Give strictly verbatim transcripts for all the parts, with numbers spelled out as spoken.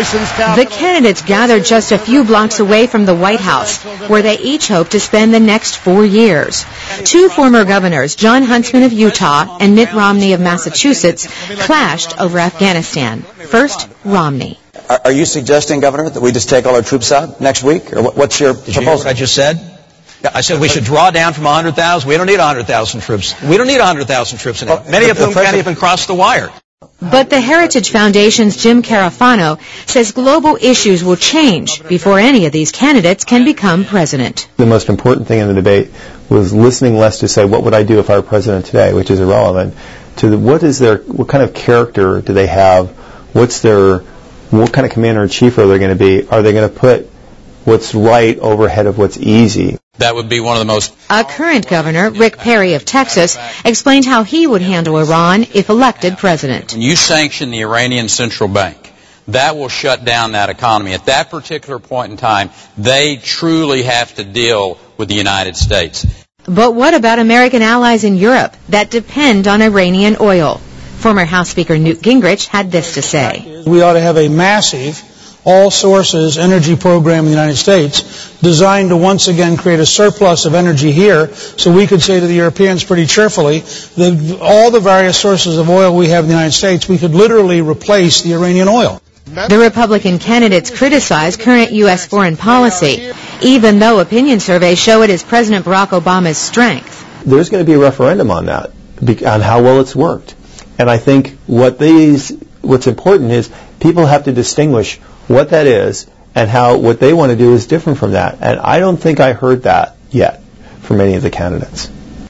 nation's capital. The candidates gathered just a few blocks away from the White House, where they each hope to spend the next four years. Two former governors, Jon Huntsman of Utah and Mitt Romney of Massachusetts, clashed over Afghanistan. First, Romney. Are you suggesting, Governor, that we just take all our troops out next week? Or what's your Did you proposal? hear what I just said? I said we should draw down from one hundred thousand. We don't need one hundred thousand troops. We don't need one hundred thousand troops in it. Many of whom can't even cross the wire. But the Heritage Foundation's Jim Carafano says global issues will change before any of these candidates can become president. The most important thing in the debate was listening less to say, what would I do if I were president today, which is irrelevant, to the, what is their, what kind of character do they have, what's their, what kind of commander-in-chief are they going to be, are they going to put what's right over ahead of what's easy. That would be one of the most... A current governor, Rick Perry of Texas, explained how he would handle Iran if elected president. When you sanction the Iranian central bank, that will shut down that economy. At that particular point in time, they truly have to deal with the United States. But what about American allies in Europe that depend on Iranian oil? Former House Speaker Newt Gingrich had this to say. We ought to have a massive all-sources energy program in the United States designed to once again create a surplus of energy here so we could say to the Europeans pretty cheerfully that all the various sources of oil we have in the United States, we could literally replace the Iranian oil. The Republican candidates criticize current U S foreign policy, even though opinion surveys show it is President Barack Obama's strength. There's going to be a referendum on that, on how well it's worked. And I think what these, what's important is people have to distinguish what that is and how what they want to do is different from that. And I don't think I heard that yet from any of the candidates.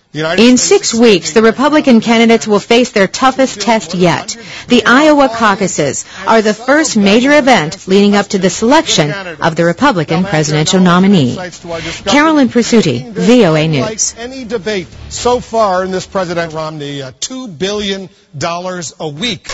In six weeks, the Republican candidates will face their toughest test yet. The Iowa caucuses are the first major event leading up to the selection of the Republican presidential nominee. Carolyn Presutti, V O A News. Any debate so far in this President Romney, uh, two billion dollars a week.